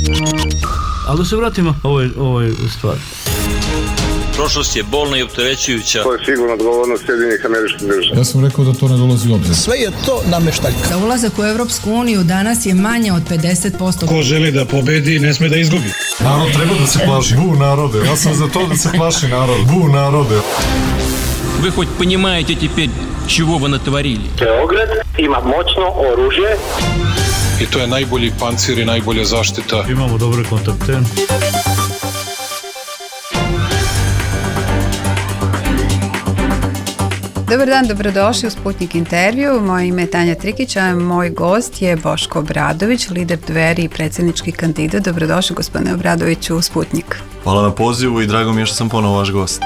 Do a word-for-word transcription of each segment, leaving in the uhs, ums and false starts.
Ali da se vratimo ovoj, ovoj stvari. Prošlost je bolna i opterećujuća. To je sigurno odgovornost Sjedinjenih Američkih Država. Ja sam rekao da to ne dolazi u obzir. Sve je to nameštaljka. Za ulazak u Evropsku uniju danas je manje od pedeset posto. Ko želi da pobedi, ne sme da izgubi. Narod treba da se plaši. Bu narode. Ja sam za to da se plaši narod. Bu narode. Вы хоть понимаете теперь, чего вы натворили? Beograd ima moćno oružje. I to je najbolji pancir i najbolja zaštita. Imamo dobre kontakte. Dobar dan, dobrodošli u Sputnik intervju. Moje ime je Tanja Trikić, a moj gost je Boško Obradović, lider Dveri i predsjednički kandidat. Dobrodošli, gospodine Obradoviću, u Sputnik. Hvala na pozivu i drago mi je što sam ponovo vaš gost.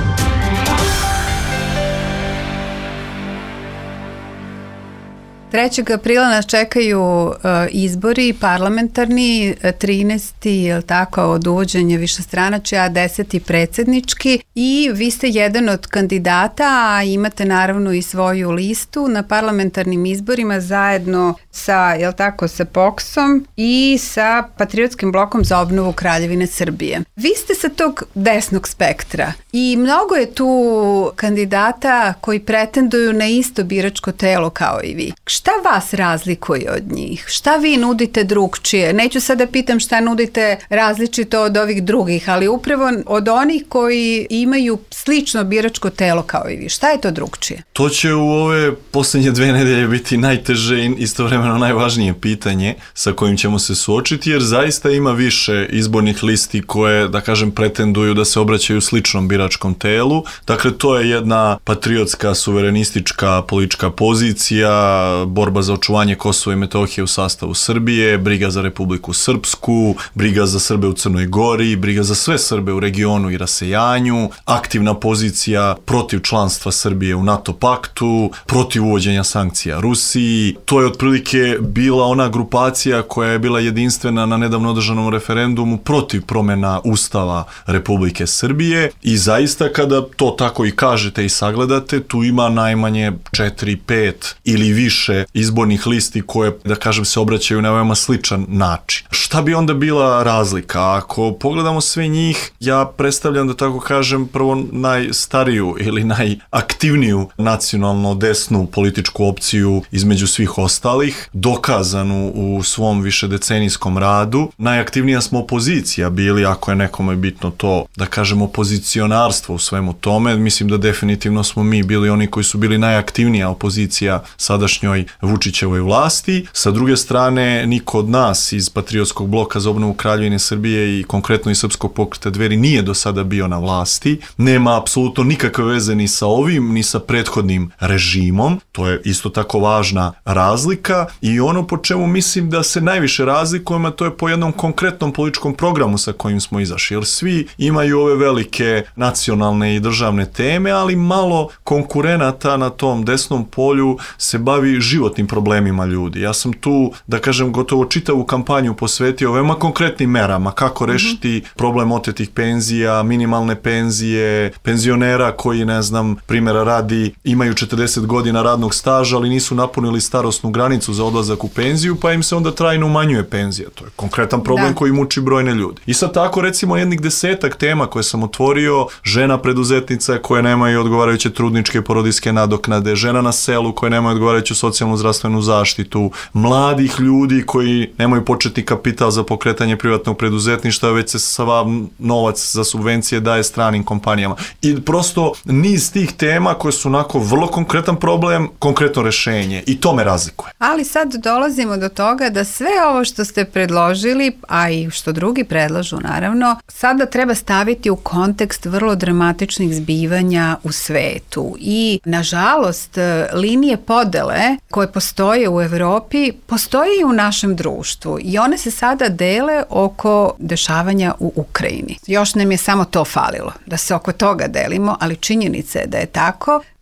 trećeg aprila nas čekaju uh, izbori parlamentarni, trinaesti je li tako, od uvođenja višestranačja, a deseti predsjednički, i vi ste jedan od kandidata, a imate naravno i svoju listu na parlamentarnim izborima zajedno sa, je li tako, sa P O K S-om i sa Patriotskim blokom za obnovu Kraljevine Srbije. Vi ste sa tog desnog spektra i mnogo je tu kandidata koji pretenduju na isto biračko telo kao i vi. Šta vas razlikuje od njih? Šta vi nudite drugčije? Neću sada pitam šta nudite različito od ovih drugih, ali upravo od onih koji imaju slično biračko telo kao i vi. Šta je to drugčije? To će u ove posljednje dve nedelje biti najteže i istovremeno najvažnije pitanje sa kojim ćemo se suočiti, jer zaista ima više izbornih listi koje, da kažem, pretenduju da se obraćaju sličnom biračkom telu. Dakle, to je jedna patriotska, suverenistička politička pozicija, borba za očuvanje Kosova i Metohije u sastavu Srbije, briga za Republiku Srpsku, briga za Srbe u Crnoj Gori, briga za sve Srbe u regionu i rasejanju, aktivna pozicija protiv članstva Srbije u NATO paktu, protiv uvođenja sankcija Rusiji. To je otprilike bila ona grupacija koja je bila jedinstvena na nedavno održanom referendumu protiv promjena Ustava Republike Srbije, i zaista kada to tako i kažete i sagledate, tu ima najmanje četiri, pet ili više izbornih listi koje, da kažem, se obraćaju na veoma sličan način. Šta bi onda bila razlika? Ako pogledamo sve njih, ja predstavljam, da tako kažem, prvo najstariju ili najaktivniju nacionalno desnu političku opciju između svih ostalih, dokazanu u svom višedecenijskom radu. Najaktivnija smo opozicija bili, ako je nekome bitno to, da kažem, opozicionarstvo u svemu tome. Mislim da definitivno smo mi bili oni koji su bili najaktivnija opozicija sadašnjoj Vučićevoj vlasti. Sa druge strane, niko od nas iz Patriotskog bloka za obnovu Kraljevine Srbije i konkretno iz Srpskog pokreta Dveri nije do sada bio na vlasti. Nema apsolutno nikakve veze ni sa ovim, ni sa prethodnim režimom. To je isto tako važna razlika, i ono po čemu mislim da se najviše razlikujemo, to je po jednom konkretnom političkom programu sa kojim smo izašli. Jer svi imaju ove velike nacionalne i državne teme, ali malo konkurenata na tom desnom polju se bavi životnim problemima ljudi. Ja sam tu, da kažem, gotovo čitavu kampanju posvetio veoma konkretnim merama, kako rešiti problem otetih penzija, minimalne penzije, penzionera koji, ne znam, primjera radi, imaju četrdeset godina radnog staža, ali nisu napunili starosnu granicu za odlazak u penziju, pa im se onda trajno umanjuje penzija. To je konkretan problem da. koji muči brojne ljudi. I sad tako, recimo, jednih desetak tema koje sam otvorio: žena preduzetnica koje nemaju odgovarajuće trudničke porodiljske nadoknade, žena na selu koje nemaju odgovarajuću socijalnu zdravstvenu zaštitu, mladih ljudi koji nemaju početni kapital za pokretanje privatnog preduzetništva, već se sav novac za subvencije daje stranim kompanijama. I prosto niz tih tema koje su onako vrlo konkretan problem, konkretno rešenje, i to me razlikuje. Ali sad dolazimo do toga da sve ovo što ste predložili, a i što drugi predlažu naravno, sada treba staviti u kontekst vrlo dramatičnih zbivanja u svetu. I nažalost, linije podele koje postoje u Evropi, postoje i u našem društvu, i one se sada dele oko dešavanja u Ukrajini. Još nam je samo to falilo, da se oko toga delimo, ali činjenica je da je tako.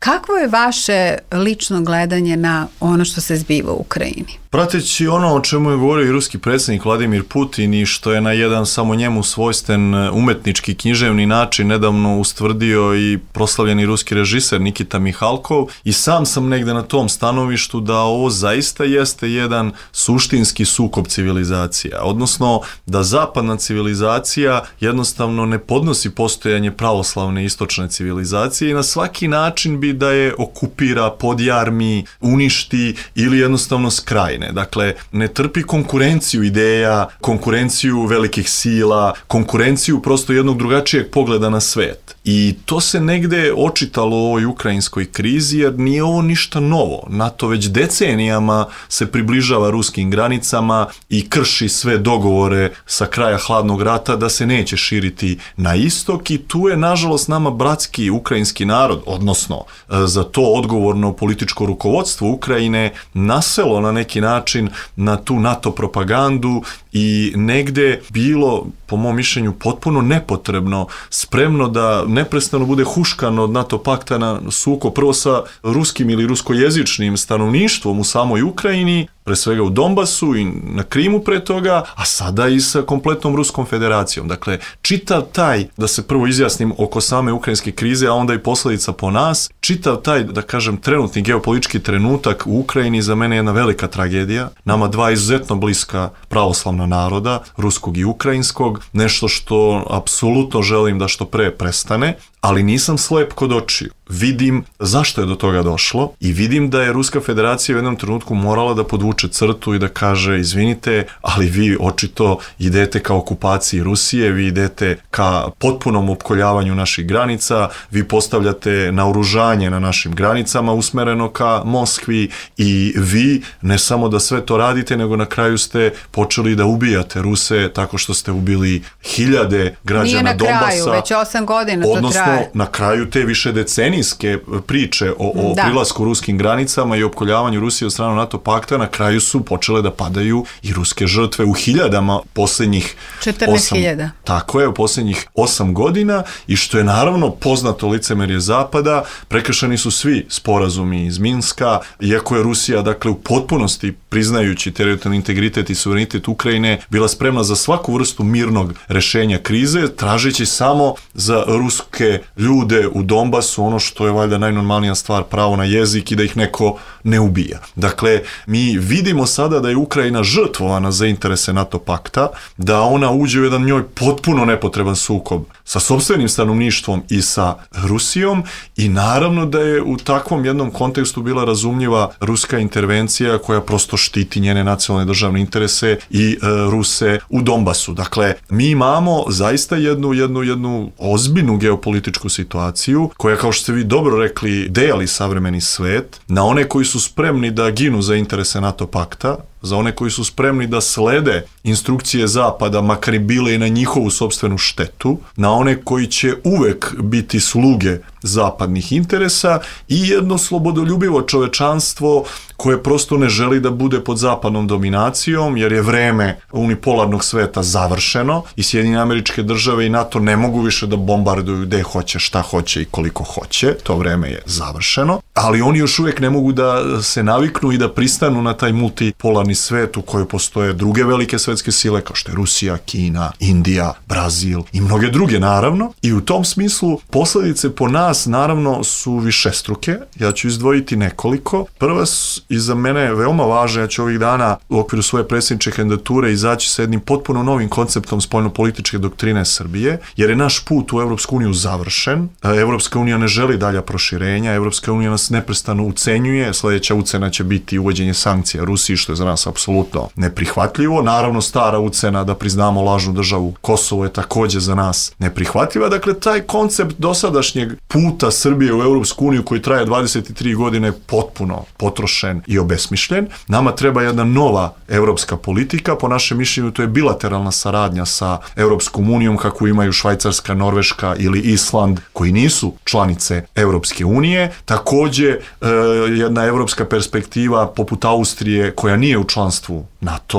Kakvo je vaše lično gledanje na ono što se zbiva u Ukrajini? Prateći ono o čemu je govorio i ruski predsjednik Vladimir Putin i što je na jedan samo njemu svojstven umetnički književni način nedavno ustvrdio i proslavljeni ruski režiser Nikita Mihalkov, i sam sam negde na tom stanovištu da ovo zaista jeste jedan suštinski sukob civilizacija, odnosno da zapadna civilizacija jednostavno ne podnosi postojanje pravoslavne istočne civilizacije i na svaki način bi da je okupira, podjarmi, uništi ili jednostavno skrajne. Dakle, ne trpi konkurenciju ideja, konkurenciju velikih sila, konkurenciju prosto jednog drugačijeg pogleda na svet. I to se negde očitalo u ovoj ukrajinskoj krizi, jer nije ovo ništa novo. NATO već decenijama se približava ruskim granicama i krši sve dogovore sa kraja hladnog rata da se neće širiti na istok, i tu je nažalost nama bratski ukrajinski narod, odnosno za to odgovorno političko rukovodstvo Ukrajine, naselo na neki način na tu NATO propagandu i negde bilo, po mom mišljenju, potpuno nepotrebno, spremno da neprestano bude huškano od NATO pakta na sukob prvo sa ruskim ili ruskojezičnim stanovništvom u samoj Ukrajini, pre svega u Donbasu i na Krimu pre toga, a sada i sa kompletnom Ruskom federacijom. Dakle, čitav taj, da se prvo izjasnim oko same ukrajinske krize, a onda i posljedica po nas, čitav taj, da kažem, trenutni geopolitički trenutak u Ukrajini za mene je jedna velika tragedija. Nama dva izuzetno bliska pravoslavna naroda, ruskog i ukrajinskog, nešto što apsolutno želim da što pre prestane, ali nisam slep kod očiju. Vidim zašto je do toga došlo i vidim da je Ruska federacija u jednom trenutku morala da podvuče crtu i da kaže: izvinite, ali vi očito idete ka okupaciji Rusije, vi idete ka potpunom opkoljavanju naših granica, vi postavljate naoružanje na našim granicama usmereno ka Moskvi i vi ne samo da sve to radite, nego na kraju ste počeli da ubijate Ruse tako što ste ubili hiljade građana Donbasa. Nije na kraju, već osam godina to traje. Na kraju te više decenijske priče o, o prilasku ruskim granicama i opkoljavanju Rusije od strane NATO pakta, na kraju su počele da padaju i ruske žrtve u hiljadama posljednjih četrnaest hiljada. Tako je, u posljednjih osam godina, i što je naravno poznato licemerje Zapada, prekršeni su svi sporazumi iz Minska, iako je Rusija, dakle, u potpunosti priznajući teritorijalni integritet i suverenitet Ukrajine bila spremna za svaku vrstu mirnog rešenja krize, tražeći samo za ruske ljude u Donbasu ono što je valjda najnormalnija stvar, pravo na jezik i da ih neko ne ubija. Dakle, mi vidimo sada da je Ukrajina žrtvovana za interese NATO pakta, da ona uđe u jedan njoj potpuno nepotreban sukob sa sopstvenim stanovništvom i sa Rusijom, i naravno da je u takvom jednom kontekstu bila razumljiva ruska intervencija koja prosto štiti njene nacionalne državne interese i e, Ruse u Donbasu. Dakle, mi imamo zaista jednu, jednu, jednu ozbiljnu geopolitičku situaciju koja, kao što ste vi dobro rekli, deli savremeni svet na one koji su spremni da ginu za interese NATO pakta, za one koji su spremni da slede instrukcije Zapada, makar i bile i na njihovu sopstvenu štetu, na one koji će uvek biti sluge zapadnih interesa, i jedno slobodoljubivo čovečanstvo koje prosto ne želi da bude pod zapadnom dominacijom, jer je vreme unipolarnog sveta završeno i Sjedinjene Američke Države i NATO ne mogu više da bombarduju gde hoće, šta hoće i koliko hoće. To vreme je završeno, ali oni još uvijek ne mogu da se naviknu i da pristanu na taj multipolarni svet u kojoj postoje druge velike svetske sile kao što je Rusija, Kina, Indija, Brazil i mnoge druge, naravno. I u tom smislu posljedice po nas naravno su višestruke. Ja ću izdvojiti nekoliko. Prva i za mene veoma važna, ja ću ovih dana u okviru svoje predsjedničke kandidature izaći sa jednim potpuno novim konceptom spoljnopolitičke doktrine Srbije, jer je naš put u Evropsku uniju završen. Evropska unija ne želi dalja proširenja, Evropska unija nas neprestano ucenjuje, sljedeća ucena će biti uvođenje sankcija Rusiji, što je za nas apsolutno neprihvatljivo. Naravno, stara ucena da priznamo lažnu državu Kosovo je također za nas neprihvatljiva. Dakle, taj koncept dosadašnjeg puta Srbije u Evropsku uniju koji traje dvadeset tri godine je potpuno potrošen i obesmišljen. Nama treba jedna nova evropska politika. Po našem mišljenju to je bilateralna saradnja sa Evropskom unijom kakvu imaju Švajcarska, Norveška ili Island, koji nisu članice Evropske unije. Također e, jedna evropska perspektiva poput Austrije koja nije u članstvu NATO-a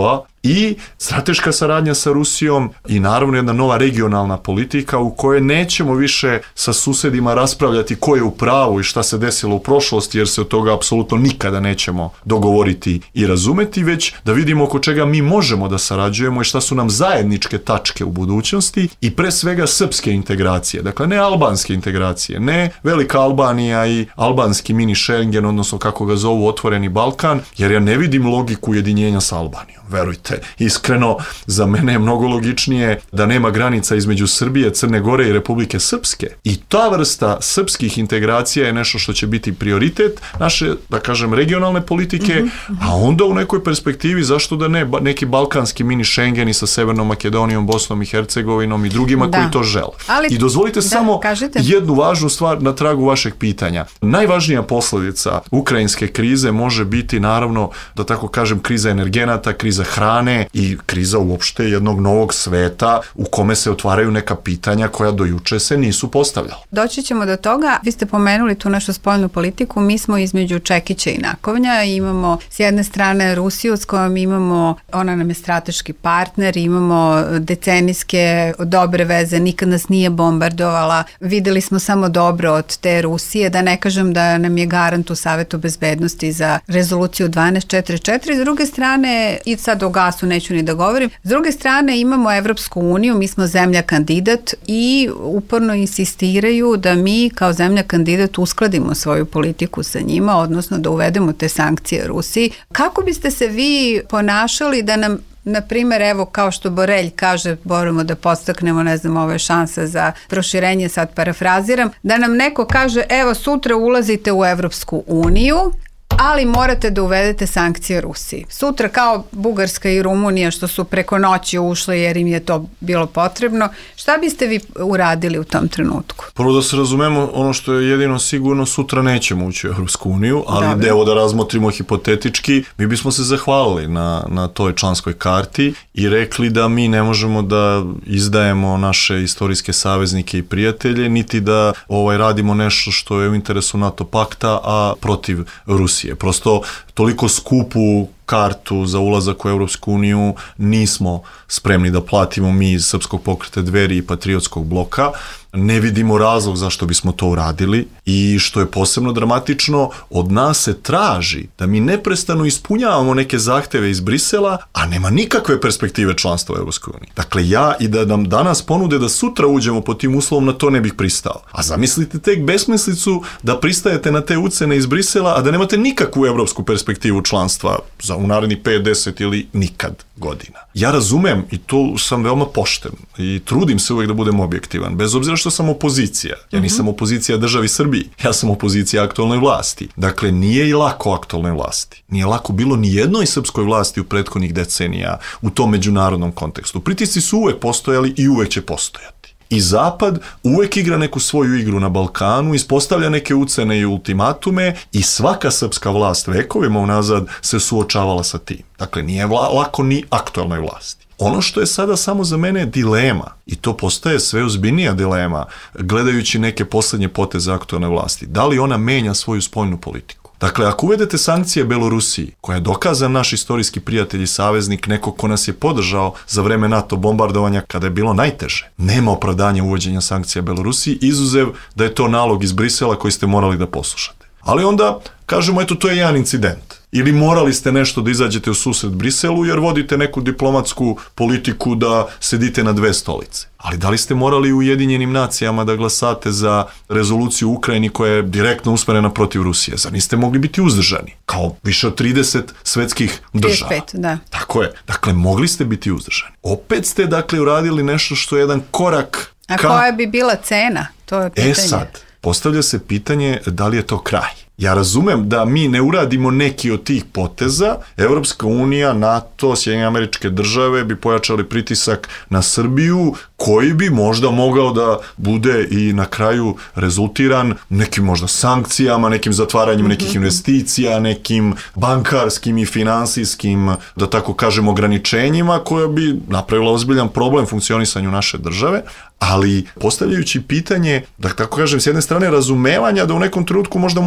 i strateška saradnja sa Rusijom i naravno jedna nova regionalna politika u kojoj nećemo više sa susedima raspravljati ko je u pravu i šta se desilo u prošlosti, jer se od toga apsolutno nikada nećemo dogovoriti i razumeti, već da vidimo oko čega mi možemo da sarađujemo i šta su nam zajedničke tačke u budućnosti i pre svega srpske integracije, dakle ne albanske integracije, ne Velika Albanija i albanski mini Schengen, odnosno kako ga zovu Otvoreni Balkan, jer ja ne vidim logiku ujedinjenja sa Albanijom. Verujte, iskreno, za mene je mnogo logičnije da nema granica između Srbije, Crne Gore i Republike Srpske. I ta vrsta srpskih integracija je nešto što će biti prioritet naše, da kažem, regionalne politike, mm-hmm. a onda u nekoj perspektivi zašto da ne, neki balkanski mini Schengeni sa Severnom Makedonijom, Bosnom i Hercegovinom i drugima da. koji to žele. Ali, I dozvolite da, samo kažete. jednu važnu stvar na tragu vašeg pitanja. Najvažnija posljedica ukrajinske krize može biti, naravno, da tako kažem, kriza energenata, kriza hrane i kriza uopšte jednog novog sveta u kome se otvaraju neka pitanja koja do juče se nisu postavljala. Doći ćemo do toga. Vi ste pomenuli tu našu spoljnu politiku. Mi smo između čekića i nakovnja. Imamo s jedne strane Rusiju s kojom imamo, ona nam je strateški partner, imamo decenijske dobre veze, nikad nas nije bombardovala. Videli smo samo dobro od te Rusije, da ne kažem da nam je garant u Savetu bezbednosti za rezoluciju dvanaest četrdeset četiri. S druge strane, i sad o gasu neću ni da govorim, s druge strane imamo Evropsku uniju, mi smo zemlja kandidat i uporno insistiraju da mi kao zemlja kandidat uskladimo svoju politiku sa njima, odnosno da uvedemo te sankcije Rusiji. Kako biste se vi ponašali da nam, na primjer, evo, kao što Borelj kaže, moramo da podstaknemo, ne znam, ove šanse za proširenje, sad parafraziram, da nam neko kaže, evo, sutra ulazite u Evropsku uniju, ali morate da uvedete sankcije Rusiji. Sutra kao Bugarska i Rumunija što su preko noći ušle jer im je to bilo potrebno, šta biste vi uradili u tom trenutku? Prvo da se razumemo, ono što je jedino sigurno, sutra nećemo ući u Evropsku uniju, ali Dobre. Evo da razmotrimo hipotetički, mi bismo se zahvalili na, na toj članskoj karti i rekli da mi ne možemo da izdajemo naše istorijske saveznike i prijatelje, niti da ovaj, radimo nešto što je u interesu NATO pakta, a protiv Rusije. Prosto toliko skupu kartu za ulazak u Evropsku uniju nismo spremni da platimo mi iz Srpskog pokreta Dveri i Patriotskog bloka. Ne vidimo razlog zašto bismo to uradili i što je posebno dramatično, od nas se traži da mi neprestano ispunjavamo neke zahteve iz Brisela, a nema nikakve perspektive članstva u Evropskoj uniji. Dakle, ja i da nam danas ponude da sutra uđemo pod tim uslovom, na to ne bih pristao. A zamislite tek besmislicu da pristajete na te ucene iz Brisela, a da nemate nikakvu evropsku perspektivu članstva za u narednih pet, deset ili nikad godina. Ja razumem i tu sam veoma pošten i trudim se uvijek da budem objektivan, bez obzira što sam opozicija. Ja nisam opozicija državi Srbiji, ja sam opozicija aktualnoj vlasti. Dakle, nije i lako aktualnoj vlasti. Nije lako bilo ni jednoj srpskoj vlasti u prethodnih decenija u tom međunarodnom kontekstu. Pritisci su uvijek postojali i uvijek će postojati. I Zapad uvijek igra neku svoju igru na Balkanu, ispostavlja neke ucene i ultimatume i svaka srpska vlast vekovima unazad se suočavala sa tim. Dakle, nije vla- lako ni aktualnoj vlasti. Ono što je sada samo za mene dilema, i to postaje sve ozbiljnija dilema, gledajući neke posljednje poteze aktualne vlasti, da li ona menja svoju spoljnu politiku? Dakle, ako uvedete sankcije Belorusiji, koja je dokazan naš istorijski prijatelj i saveznik, neko ko nas je podržao za vreme NATO bombardovanja kada je bilo najteže, nema opravdanja uvođenja sankcija Belorusiji, izuzev da je to nalog iz Brisela koji ste morali da poslušate. Ali onda kažemo, eto, to je jedan incident. Ili morali ste nešto da izađete u susret Briselu jer vodite neku diplomatsku politiku da sedite na dve stolice. Ali da li ste morali u Ujedinjenim nacijama da glasate za rezoluciju u Ukrajini koja je direktno usmerena protiv Rusije? Zar niste mogli biti uzdržani? Kao više od trideset svetskih država. trideset pet, da. Tako je. Dakle, mogli ste biti uzdržani. Opet ste, dakle, uradili nešto što je jedan korak A ka... koja bi bila cena? To je pitanje. E sad, postavlja se pitanje da li je to kraj. Ja razumem da mi ne uradimo neki od tih poteza, Evropska unija, NATO, Sjedinjene Američke Države bi pojačali pritisak na Srbiju, koji bi možda mogao da bude i na kraju rezultiran nekim možda sankcijama, nekim zatvaranjem nekih investicija, nekim bankarskim i finansijskim, da tako kažem, ograničenjima koja bi napravila ozbiljan problem funkcionisanju naše države, ali postavljajući pitanje, da tako kažem, s jedne strane razumevanja da u nekom trenutku možda morate da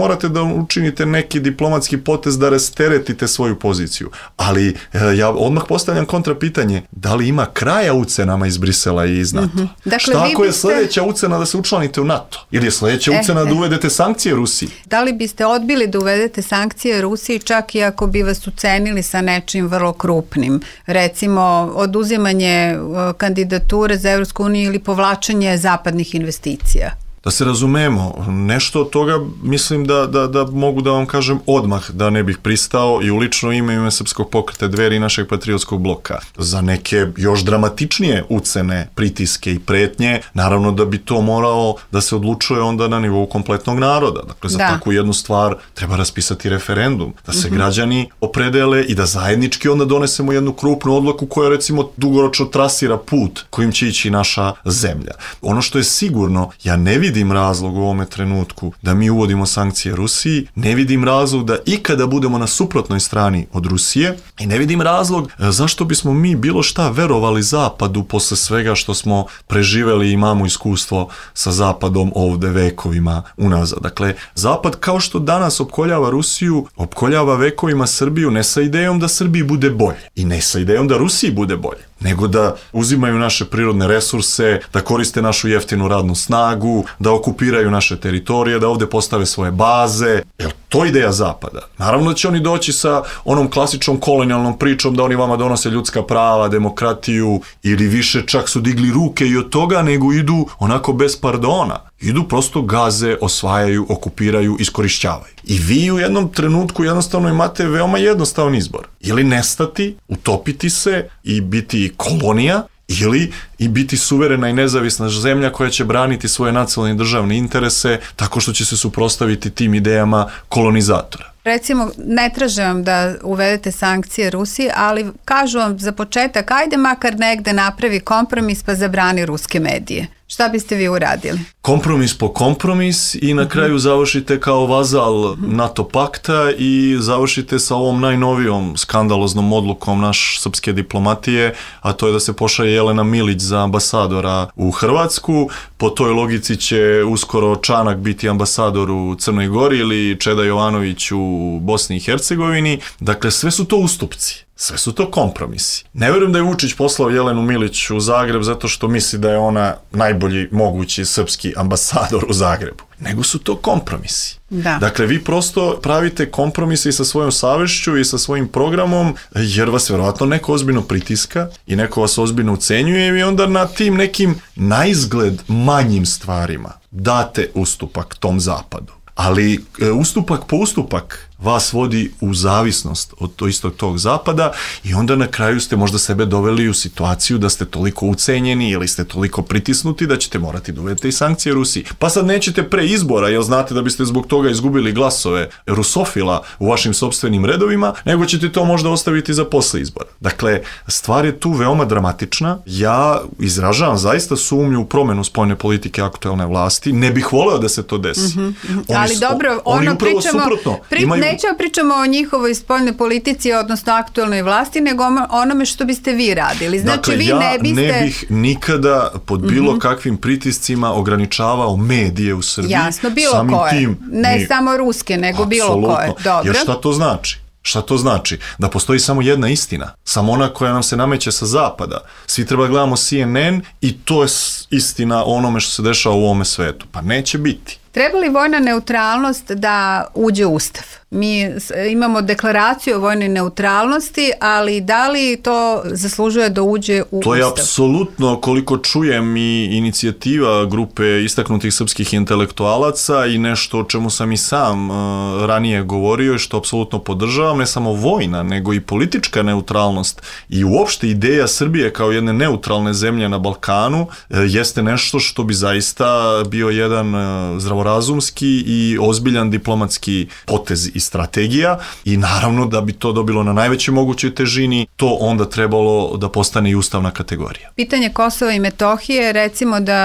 učinite neki diplomatski potez da rasteretite svoju poziciju. Ali ja odmah postavljam kontra pitanje, da li ima kraja ucenama iz Brisela i iz NATO? Mm-hmm. Dakle, šta ako je biste... sljedeća ucena da se učlanite u NATO? Ili je sljedeća eh, ucena eh. da uvedete sankcije Rusiji? Da li biste odbili da uvedete sankcije Rusiji čak i ako bi vas ucenili sa nečim vrlo krupnim? Recimo, oduzimanje kandidature za Evropsku uniju ili povlačenje zapadnih investicija? Da se razumemo, nešto od toga mislim da, da, da mogu da vam kažem odmah da ne bih pristao i u lično ime ime Srpskog pokreta Dveri i našeg patriotskog bloka. Za neke još dramatičnije ucene, pritiske i pretnje, naravno da bi to morao da se odlučuje onda na nivou kompletnog naroda. Dakle, za da. takvu jednu stvar treba raspisati referendum, da se mm-hmm. građani opredele i da zajednički onda donesemo jednu krupnu odluku koja recimo dugoročno trasira put kojim će ići naša zemlja. Ono što je sigurno, ja ne vidim vidim razlog u ovome trenutku da mi uvodimo sankcije Rusiji, ne vidim razlog da ikada budemo na suprotnoj strani od Rusije i ne vidim razlog zašto bismo mi bilo šta verovali Zapadu posle svega što smo preživeli i imamo iskustvo sa Zapadom ovde vekovima unazad. Dakle, Zapad kao što danas opkoljava Rusiju, opkoljava vekovima Srbiju ne sa idejom da Srbiji bude bolje i ne sa idejom da Rusiji bude bolje, nego da uzimaju naše prirodne resurse, da koriste našu jeftinu radnu snagu, da okupiraju naše teritorije, da ovde postave svoje baze. Jel to je ideja Zapada? Naravno da će oni doći sa onom klasičnom kolonijalnom pričom da oni vama donose ljudska prava, demokratiju ili više čak su digli ruke i od toga, nego idu onako bez pardona. Idu prosto gaze, osvajaju, okupiraju, iskorišćavaju. I vi u jednom trenutku jednostavno imate veoma jednostavan izbor. Ili nestati, utopiti se i biti kolonija, ili i biti suverena i nezavisna zemlja koja će braniti svoje nacionalne i državne interese tako što će se suprotstaviti tim idejama kolonizatora. Recimo, ne traže vam da uvedete sankcije Rusiji, ali kažu vam za početak, ajde makar negde napravi kompromis pa zabrani ruske medije. Šta biste vi uradili? Kompromis po kompromis i na kraju završite kao vazal NATO pakta i završite sa ovom najnovijom skandaloznom odlukom naš srpske diplomatije, a to je da se pošalje Jelena Milić za ambasadora u Hrvatsku. Po toj logici će uskoro Čanak biti ambasador u Crnoj Gori ili Čeda Jovanović u Bosni i Hercegovini. Dakle, sve su to ustupci. Sve su to kompromisi. Ne vjerujem da je Vučić poslao Jelenu Milić u Zagreb zato što misli da je ona najbolji mogući srpski ambasador u Zagrebu. Nego su to kompromisi. Da. Dakle, vi prosto pravite kompromise i sa svojom savešću i sa svojim programom, jer vas vjerovatno neko ozbiljno pritiska i neko vas ozbiljno ucenjuje i onda na tim nekim naizgled manjim stvarima date ustupak tom Zapadu. Ali e, ustupak po ustupak vas vodi u zavisnost od to istog tog Zapada i onda na kraju ste možda sebe doveli u situaciju da ste toliko ucenjeni ili ste toliko pritisnuti da ćete morati da uvedete i sankcije Rusiji. Pa sad nećete pre izbora, jer znate da biste zbog toga izgubili glasove rusofila u vašim sopstvenim redovima, nego ćete to možda ostaviti za posle izbora. Dakle, stvar je tu veoma dramatična. Ja izražavam zaista sumnju u promenu spoljne politike aktuelne vlasti. Ne bih voleo da se to desi. Mm-hmm. Ali su, dobro, ono pričamo... Pri... Imaju... Nećemo pričamo o njihovoj spoljnoj politici, odnosno aktuelnoj vlasti, nego onome što biste vi radili. Znači, dakle, vi ja ne biste... ne bih nikada pod bilo mm-hmm. kakvim pritiscima ograničavao medije u Srbiji. Jasno, bilo Samim koje. Tim, ne mi... samo ruske, nego Apsolutno. Bilo koje. Dobro. Jer šta to znači? Šta to znači? Da postoji samo jedna istina. Samo ona koja nam se nameće sa zapada. Svi treba gledamo C N N i to je istina o onome što se dešava u ovome svetu. Pa neće biti. Treba li vojna neutralnost da uđe u Ustav? Mi imamo deklaraciju o vojnoj neutralnosti, ali da li to zaslužuje da uđe u to Ustav? To je apsolutno, koliko čujem, i inicijativa grupe istaknutih srpskih intelektualaca i nešto o čemu sam i sam uh, ranije govorio i što apsolutno podržavam, ne samo vojna, nego i politička neutralnost i uopšte ideja Srbije kao jedne neutralne zemlje na Balkanu uh, jeste nešto što bi zaista bio jedan uh, zdravorazumski i ozbiljan diplomatski potez i strategija i naravno da bi to dobilo na najvećoj mogućoj težini, to onda trebalo da postane i ustavna kategorija. Pitanje Kosova i Metohije, recimo da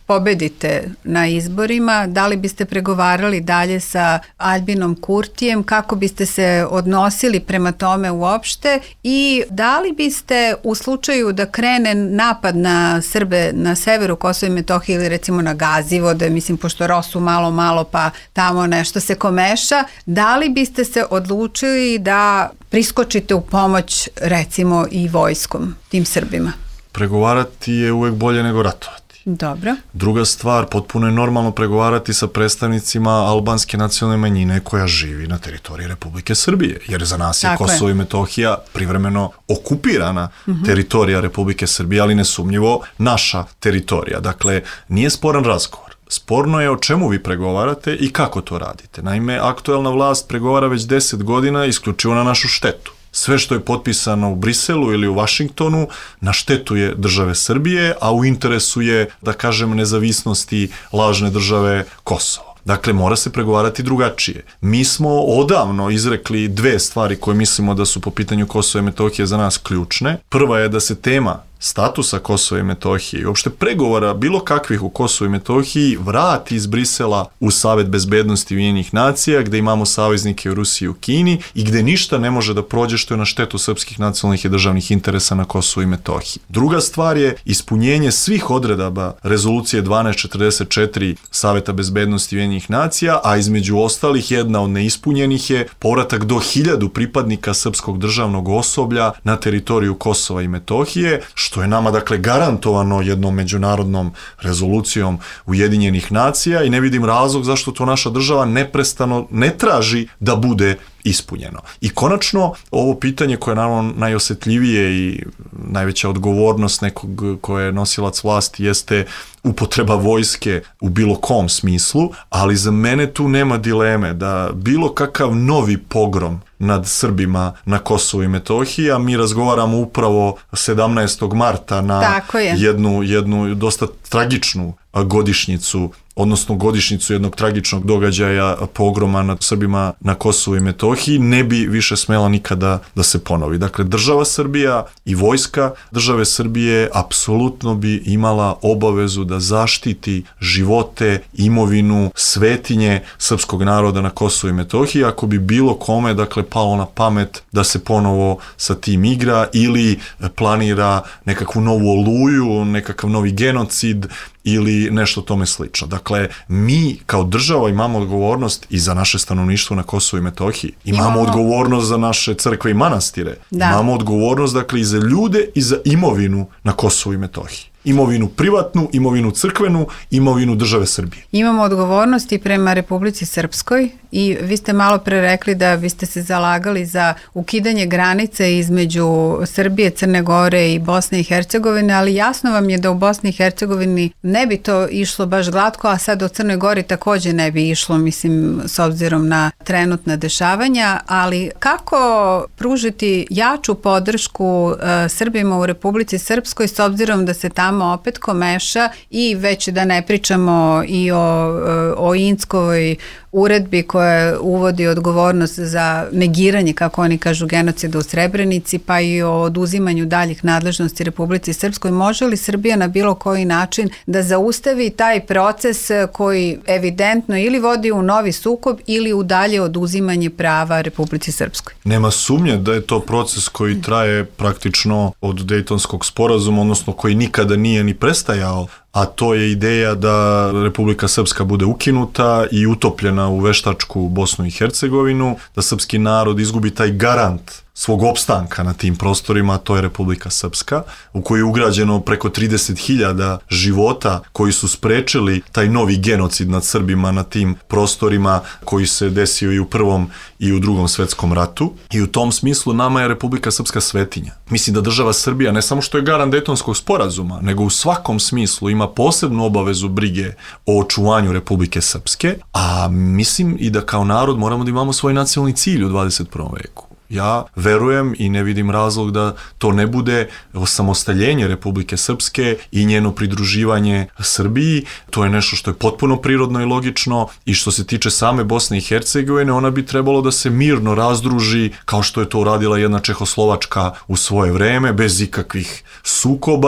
pobedite na izborima, da li biste pregovarali dalje sa Aljbinom Kurtijem, kako biste se odnosili prema tome uopšte i da li biste u slučaju da krene napad na Srbe na severu Kosova i Metohije ili recimo na Gazivode, mislim pošto Rosu malo malo pa tamo nešto se komeša, da li biste se odlučili da priskočite u pomoć recimo i vojskom tim Srbima? Pregovarati je uvek bolje nego ratovati. Dobro. Druga stvar, potpuno je normalno pregovarati sa predstavnicima albanske nacionalne manjine koja živi na teritoriji Republike Srbije, jer za nas je Tako Kosovo je. i Metohija privremeno okupirana uh-huh. teritorija Republike Srbije, ali nesumnjivo naša teritorija. Dakle, nije sporan razgovor. Sporno je o čemu vi pregovarate i kako to radite. Naime, aktuelna vlast pregovara već deset godina isključivo na našu štetu. Sve što je potpisano u Briselu ili u Vašingtonu na štetu je države Srbije, a u interesu je, da kažem, nezavisnosti lažne države Kosovo. Dakle, mora se pregovarati drugačije. Mi smo odavno izrekli dve stvari koje mislimo da su po pitanju Kosova i Metohije za nas ključne. Prva je da se tema statusa Kosova i Metohije i uopšte pregovora bilo kakvih u Kosovu i Metohiji vrati iz Brisela u Savet bezbednosti Ujedinjenih nacija, gde imamo saveznike u Rusiji i u Kini i gde ništa ne može da prođe što je na štetu srpskih nacionalnih i državnih interesa na Kosovu i Metohiji. Druga stvar je ispunjenje svih odredaba rezolucije dvanaest četrdeset četiri Saveta bezbednosti Ujedinjenih nacija, a između ostalih jedna od neispunjenih je povratak do hiljadu pripadnika srpskog državnog osoblja na teritoriju Kosova i Metohije, što je nama, dakle, garantovano jednom međunarodnom rezolucijom Ujedinjenih nacija i ne vidim razlog zašto to naša država neprestano ne traži da bude ispunjeno. I konačno, ovo pitanje koje je naravno najosjetljivije i najveća odgovornost nekog ko je nosilac vlasti jeste upotreba vojske u bilo kom smislu, ali za mene tu nema dileme da bilo kakav novi pogrom nad Srbima na Kosovu i Metohiji, a mi razgovaramo upravo sedamnaestog marta na jednu, jednu dosta tragičnu godišnjicu, odnosno godišnjicu jednog tragičnog događaja pogroma nad Srbima na Kosovu i Metohiji, ne bi više smela nikada da se ponovi. Dakle, država Srbija i vojska države Srbije apsolutno bi imala obavezu da zaštiti živote, imovinu, svetinje srpskog naroda na Kosovu i Metohiji, ako bi bilo kome, dakle, palo na pamet da se ponovo sa tim igra ili planira nekakvu novu oluju, nekakav novi genocid ili nešto tome slično. Dakle, mi kao država imamo odgovornost i za naše stanovništvo na Kosovu i Metohiji. Imamo, imamo odgovornost za naše crkve i manastire. Da. Imamo odgovornost, dakle, i za ljude i za imovinu na Kosovu i Metohiji. Imovinu privatnu, imovinu crkvenu, imovinu države Srbije. Imamo odgovornost i prema Republici Srpskoj i vi ste malo pre rekli da biste se zalagali za ukidanje granice između Srbije, Crne Gore i Bosne i Hercegovine, ali jasno vam je da u Bosni i Hercegovini ne bi to išlo baš glatko, a sad u Crnoj Gori također ne bi išlo, mislim, s obzirom na trenutna dešavanja, ali kako pružiti jaču podršku uh, Srbima u Republici Srpskoj s obzirom da se tamo opet komeša i već da ne pričamo i o, o Inskovoj uredbi koja uvodi odgovornost za negiranje, kako oni kažu, genocida u Srebrenici, pa i o oduzimanju daljih nadležnosti Republici Srpskoj. Može li Srbija na bilo koji način da zaustavi taj proces koji evidentno ili vodi u novi sukob ili u dalje oduzimanje prava Republici Srpskoj? Nema sumnje da je to proces koji traje praktično od Dejtonskog sporazuma, odnosno koji nikada nije ni prestajao, a to je ideja da Republika Srpska bude ukinuta i utopljena u veštačku Bosnu i Hercegovinu, da srpski narod izgubi taj garant svog opstanka na tim prostorima, a to je Republika Srpska, u kojoj je ugrađeno preko trideset hiljada života koji su sprečili taj novi genocid nad Srbima na tim prostorima koji se desio i u prvom i u drugom svetskom ratu. I u tom smislu nama je Republika Srpska svetinja. Mislim da država Srbija ne samo što je garant Dejtonskog sporazuma, nego u svakom smislu ima posebnu obavezu brige o očuvanju Republike Srpske, a mislim i da kao narod moramo da imamo svoj nacionalni cilj u dvadeset prvom veku. Ja verujem i ne vidim razlog da to ne bude osamostaljenje Republike Srpske i njeno pridruživanje Srbiji. To je nešto što je potpuno prirodno i logično i što se tiče same Bosne i Hercegovine, ona bi trebalo da se mirno razdruži kao što je to uradila jedna Čehoslovačka u svoje vreme, bez ikakvih sukoba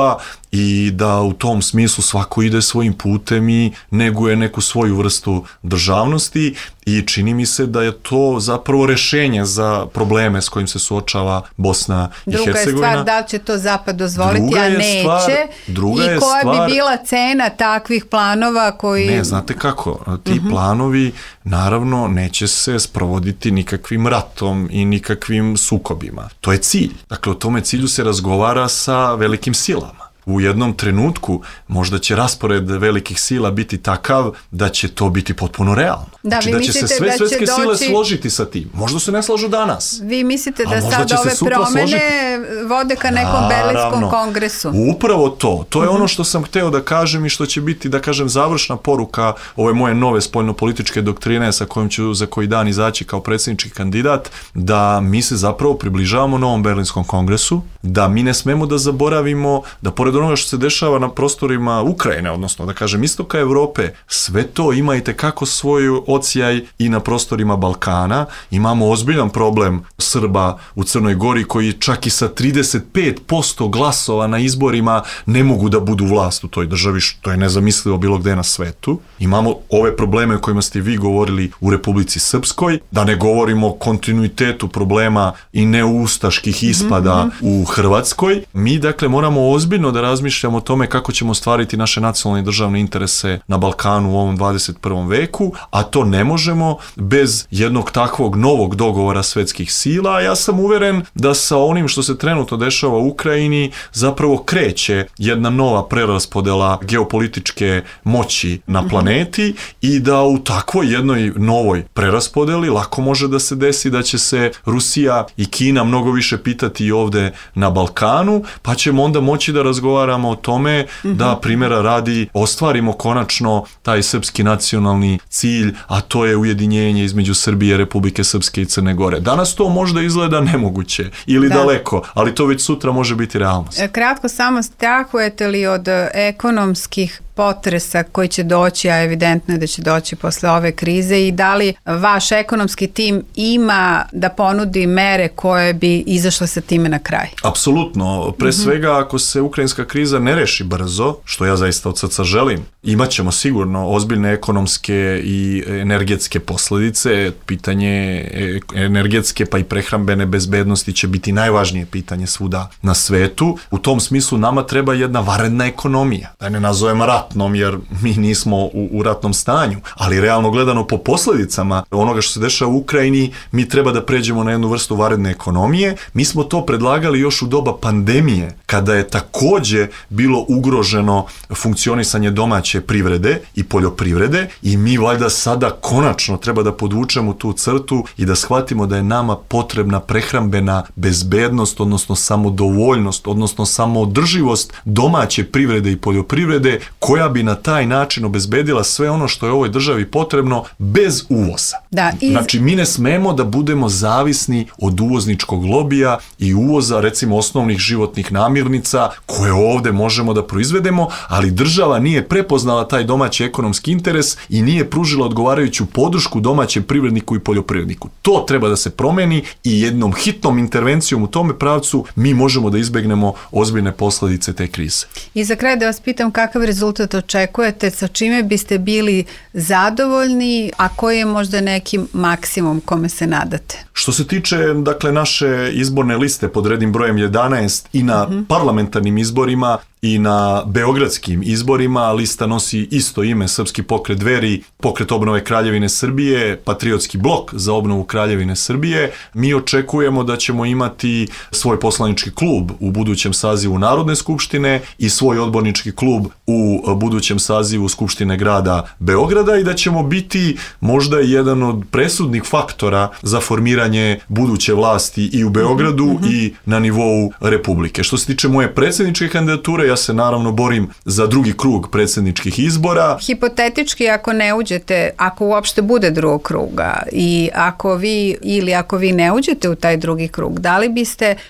i da u tom smislu svako ide svojim putem i neguje neku svoju vrstu državnosti i čini mi se da je to zapravo rešenje za probleme s kojim se suočava Bosna i druga Hercegovina. Druga je stvar da li će to Zapad dozvoliti, druga a je neće. Stvar, druga I je koja stvar, bi bila cena takvih planova koji... Ne, znate kako, ti uh-huh. planovi naravno neće se sprovoditi nikakvim ratom i nikakvim sukobima. To je cilj. Dakle, o tome cilju se razgovara sa velikim silama. U jednom trenutku možda će raspored velikih sila biti takav da će to biti potpuno realno. Da, znači da će se sve da će svetske doći... sile složiti sa tim. Možda se ne slažu danas. Vi mislite da možda sad ove promene složiti... vode ka nekom Berlinskom kongresu? Upravo to. To je uh-huh. ono što sam hteo da kažem i što će biti, da kažem, završna poruka ove moje nove spoljnopolitičke doktrine sa kojom ću za koji dan izaći kao predsjednički kandidat, da mi se zapravo približavamo novom Berlinskom kongresu, da mi ne smemo da zaboravimo da pored onoga što se dešava na prostorima Ukrajine, odnosno da kažem istoka Evrope, sve to ima i tekako svoj ocijaj i na prostorima Balkana. Imamo ozbiljan problem Srba u Crnoj Gori koji čak i sa trideset pet posto glasova na izborima ne mogu da budu vlast u toj državi, što je nezamislivo bilo gde na svetu. Imamo ove probleme o kojima ste vi govorili u Republici Srpskoj, da ne govorimo o kontinuitetu problema i neustaških ispada mm-hmm. u Hrvatskoj. Mi dakle moramo ozbiljno da razmišljamo o tome kako ćemo ostvariti naše nacionalne i državne interese na Balkanu u ovom dvadeset prvom veku, a to ne možemo bez jednog takvog novog dogovora svetskih sila. Ja sam uveren da sa onim što se trenutno dešava u Ukrajini zapravo kreće jedna nova preraspodela geopolitičke moći na planeti i da u takvoj jednoj novoj preraspodeli lako može da se desi da će se Rusija i Kina mnogo više pitati i ovde na Balkanu, pa ćemo onda moći da razgovaramo o tome mm-hmm. da primjera radi ostvarimo konačno taj srpski nacionalni cilj, a to je ujedinjenje između Srbije, Republike Srpske i Crne Gore. Danas to možda izgleda nemoguće ili da. daleko, ali to već sutra može biti realnost. Kratko samo, strahujete li od ekonomskih potresa koji će doći, a evidentno je da će doći posle ove krize, i da li vaš ekonomski tim ima da ponudi mere koje bi izašle sa time na kraj? Apsolutno. Pre mm-hmm. svega, ako se ukrajinska kriza ne reši brzo, što ja zaista od srca želim, imat ćemo sigurno ozbiljne ekonomske i energetske posljedice. Pitanje energetske pa i prehrambene bezbednosti će biti najvažnije pitanje svuda na svetu. U tom smislu nama treba jedna vanredna ekonomija. Da ne nazovem ratnom, jer mi nismo u, u ratnom stanju, ali realno gledano po posljedicama onoga što se dešava u Ukrajini, mi treba da pređemo na jednu vrstu vanredne ekonomije. Mi smo to predlagali još u doba pandemije, kada je takođe bilo ugroženo funkcionisanje domaće privrede i poljoprivrede, i mi valjda sada konačno treba da podvučemo tu crtu i da shvatimo da je nama potrebna prehrambena bezbednost, odnosno samodovoljnost, odnosno samoodrživost domaće privrede i poljoprivrede, koja bi na taj način obezbedila sve ono što je ovoj državi potrebno bez uvoza. Da, iz... Znači, mi ne smemo da budemo zavisni od uvozničkog lobija i uvoza, recimo, osnovnih životnih namirnica koje ovde možemo da proizvedemo, ali država nije prepoznala taj domaći ekonomski interes i nije pružila odgovarajuću podršku domaćem privredniku i poljoprivredniku. To treba da se promeni i jednom hitnom intervencijom u tome pravcu mi možemo da izbegnemo ozbiljne posledice te krize. I za kraj da vas pitam, kakav rezultat očekujete, sa čime biste bili zadovoljni, a koji je možda neki maksimum kome se nadate? Što se tiče, dakle, naše izborne liste pod rednim brojem jedanaest i na uh-huh. parlamentarnim izborima i na beogradskim izborima, lista nosi isto ime, Srpski pokret Dveri, Pokret obnove Kraljevine Srbije, Patriotski blok za obnovu Kraljevine Srbije. Mi očekujemo da ćemo imati svoj poslanički klub u budućem sazivu Narodne skupštine i svoj odbornički klub u budućem sazivu Skupštine grada Beograda i da ćemo biti možda jedan od presudnih faktora za formiranje buduće vlasti i u Beogradu mm-hmm. i na nivou Republike. Što se tiče moje predsjedničke kandidature, ja se naravno borim za drugi krug predsjedničkih izbora. Hipotetički, ako ne uđete, ako uopšte bude drugog kruga i ako vi ili ako vi ne uđete u taj drugi krug, da li biste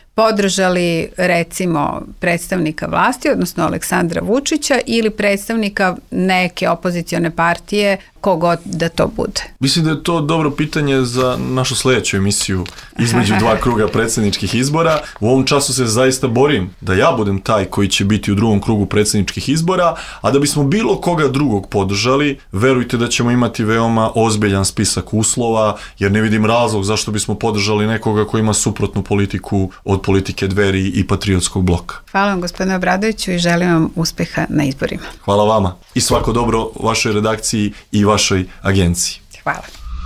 podržali recimo predstavnika vlasti, odnosno Aleksandra Vučića ili predstavnika neke opozicione partije, kogod da to bude? Mislim da je to dobro pitanje za našu sljedeću emisiju između dva kruga predsjedničkih izbora. U ovom času se zaista borim da ja budem taj koji će biti u drugom krugu predsjedničkih izbora, a da bismo bilo koga drugog podržali, verujte da ćemo imati veoma ozbiljan spisak uslova, jer ne vidim razlog zašto bismo podržali nekoga koji ima suprotnu politiku od politike Dveri i Patriotskog bloka. Hvala vam, gospodine Obradoviću, i želim vam uspeha na izborima. Hvala vama i svako dobro vašoj redakciji i vašoj agenciji. Hvala.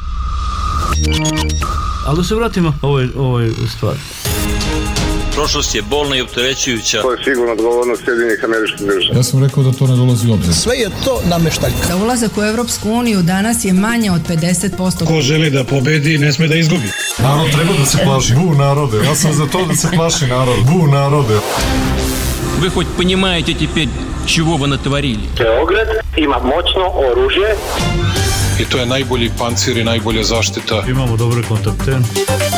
Ali da se vratimo ovoj, ovoj stvari. Prošlost je bolna i opterećujuća. To je sigurno odgovornost Sjedinjenih Američkih Država. Ja sam rekao da to ne dolazi u obzir. Sve je to nameštaljka. Za ulazak u Evropsku uniju danas je manje od pedeset posto. Ko želi da pobedi, ne sme da izgubi. Narod treba da se plaši. Bu narode. Ja sam za to da se plaši narod. Bu narode. Вы хоть понимаете теперь, чего вы натворили? Beograd ima moćno oružje. I to je najbolji pancir i najbolja zaštita. Imamo dobre kontakte.